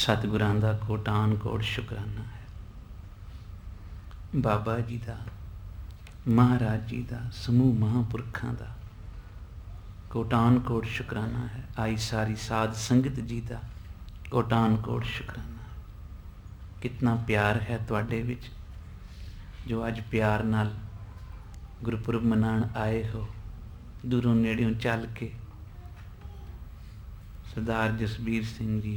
सतगुरां दा कोटान कोट शुकराना है। बाबा जी का, महाराज जी का, समूह महापुरखों का कोटान कोट शुकराना है। आई सारी साध संगत जी का कोटान कोट शुकराना है। कितना प्यार है तुहाडे विच जो अज प्यार नाल गुरपुरब मनाण आए हो। दूरों नेड़ियों चल के सरदार जसबीर सिंह जी,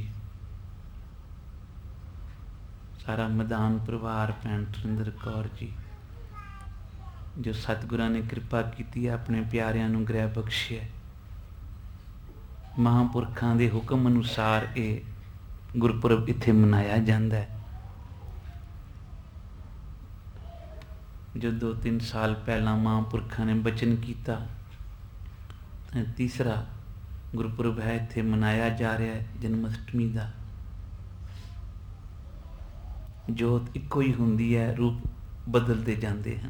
सारा मैदान परिवार, भैन सुरिंदर कौर जी, जो सतगुरां ने कृपा की अपने प्यारिਆਂ ਨੂੰ ਗ੍ਰਹਿ ਬਖਸ਼ਿਆ। महापुरखों के हुक्म अनुसार ये गुरपुरब इत्थे मनाया जाता है। जो 2-3 साल पहला महापुरखों ने बचन किया, तीसरा गुरपुरब है इत्थे मनाया जा रहा है जन्माष्टमी का। जोत इको ही हुंदी है, रूप बदलते जाते हैं।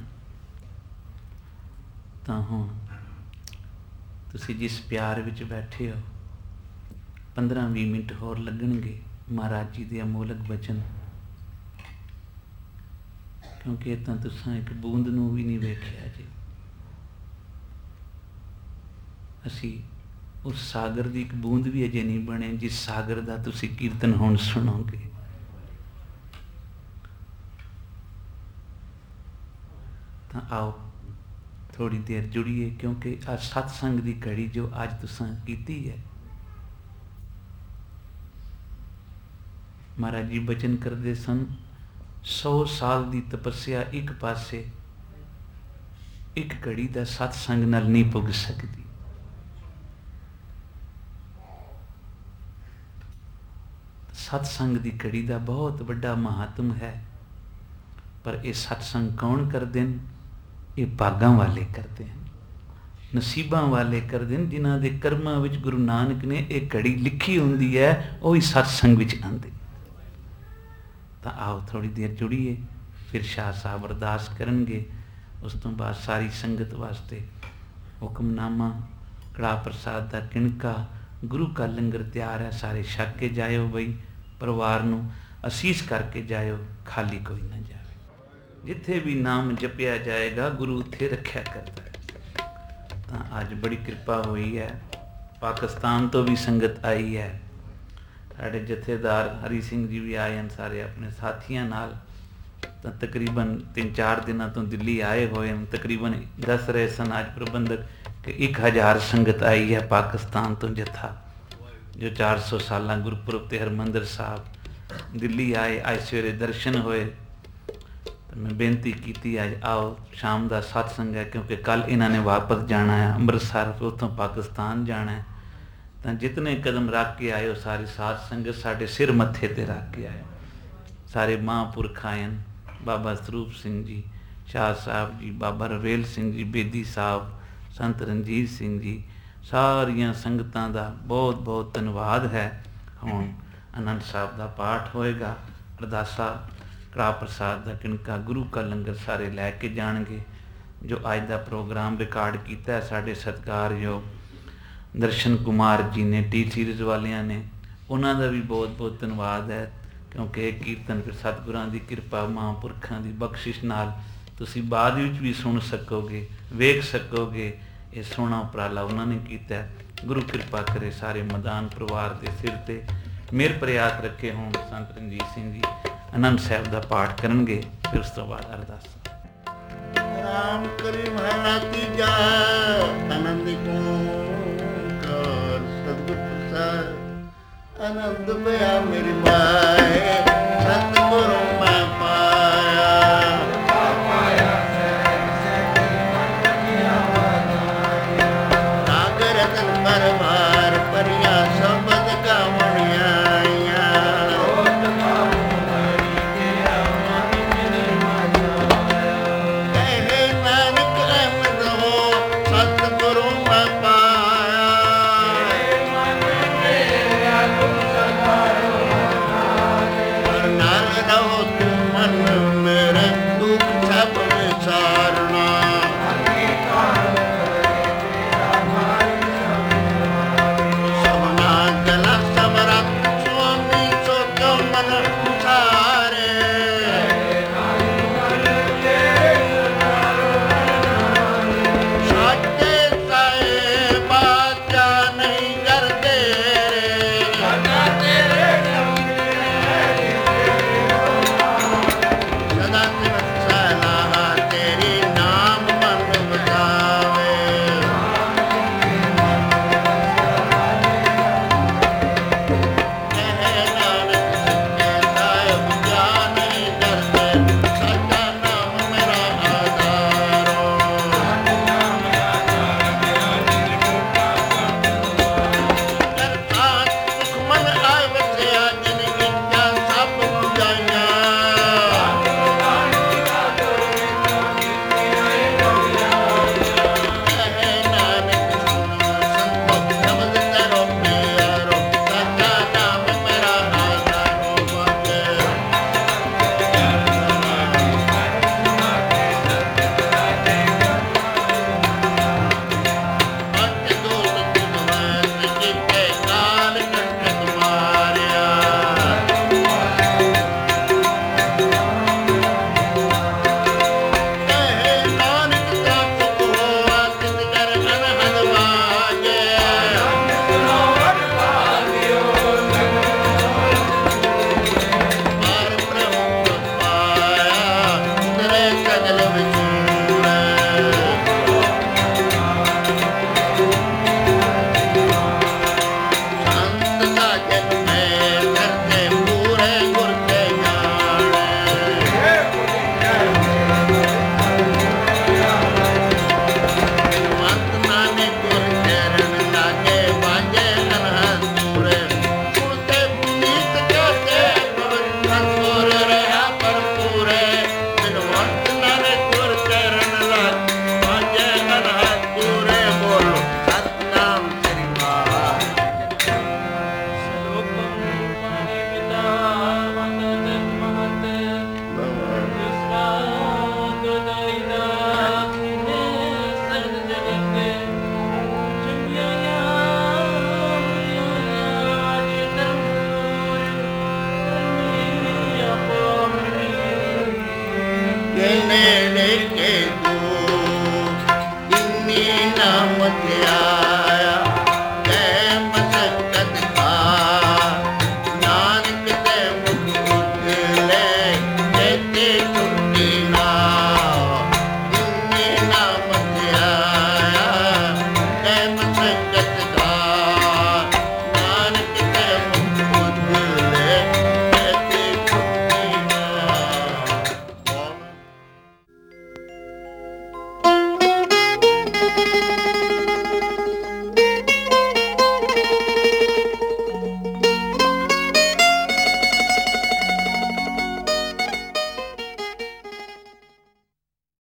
तो हुण तुसी जिस प्यार विच बैठे हो, 15-20 मिनट होर लगणगे महाराज जी के अमोलक बचन, क्योंकि इतना तुसां एक बूंद नूं भी नहीं वेखिया जी। असी उस सागर की एक बूंद भी अजे नहीं बने जिस सागर का तुसी कीर्तन हुण सुनोगे। तो आओ थोड़ी देर जुड़िए, क्योंकि आज सत्संग की घड़ी जो अज तुसां कीती है, महाराज जी बचन करते सन 100 साल की तपस्या एक पासे, एक घड़ी का सत्संग नाल नहीं पुग सकती। सत्संग की घड़ी का बहुत बड़ा महात्म है, पर यह सत्संग कौन करते हैं? ये भागां वाले करते हैं, नसीबां वाले करते हैं, जिन्हां दे कर्मां विच गुरु नानक ने एक घड़ी लिखी हुंदी है, वही सत्संग विच आंदे। तो आओ थोड़ी देर जुड़िए, फिर शाह साहब अरदास करनगे। उस तो बाद सारी संगत वास्ते हुक्मनामा, कड़ा प्रसाद का किणका, गुरु का लंगर तैयार है। सारे छक के जायो बई, परिवार नूं असीस करके जायो, खाली कोई ना जाए। जिथे भी नाम जपया जाएगा गुरु उत्थे रखा करता है। तो अज बड़ी कृपा हुई है, पाकिस्तान तो भी संगत आई है। साढ़े जथेदार हरी सिंह जी भी आए हैं, सारे अपने साथियों नाल। तो तकरीबन 3-4 दिनों तो दिल्ली आए हुए हैं। तकरीबन दस रहे सन आज प्रबंधक कि 1000 संगत आई है पाकिस्तान तो जत्था, जो 400 साल गुरपुरब ते हरमंदिर साहब दिल्ली आए। आज सवेरे दर्शन होए। तो मैं बेनती की आज आओ शाम का सत्संग है, क्योंकि कल इन्होंने वापस जाना है अमृतसर, फिर उतों पाकिस्तान जाना है। तो जितने कदम रख के आए हो सारी साध संगत साढ़े सिर मत्थे ते रख के आए। सारे महापुरख आए, बाबा स्वरूप सिंह जी, शाह साहब जी, बाबा रवेल सिंह जी, बेदी साहब, संत रणजीत सिंह जी, सारिया संगतां दा बहुत बहुत धन्यवाद है। हुण आनंद साहब का पाठ होएगा, अरदासा, कड़ा प्रसाद का किणका, गुरु का लंगर सारे लैके जाणगे। जो अज का प्रोग्राम रिकॉर्ड किया है साढ़े सत्कारयोग दर्शन कुमार जी ने, टी सीरीज वालियां ने, उन्होंने भी बहुत बहुत धन्यवाद है। क्योंकि एक कीर्तन फिर सतगुरां की कृपा, महापुरखों की बख्शिश नाल तुसी बाद विच भी सुन सकोगे, वेख सकोगे। ये सोहना उपराला उन्होंने किया। गुरु कृपा करे सारे मैदान परिवार के सिर ते मेहर प्रयास रखे हों। संत रणजीत सिंह जी आनंद साहब का पाठ करनगे, फिर उस तो बाद अरदास। राम करी महला तीजा, आनंद को सदगुरु प्रसाद, आनंद भया मेरी माए।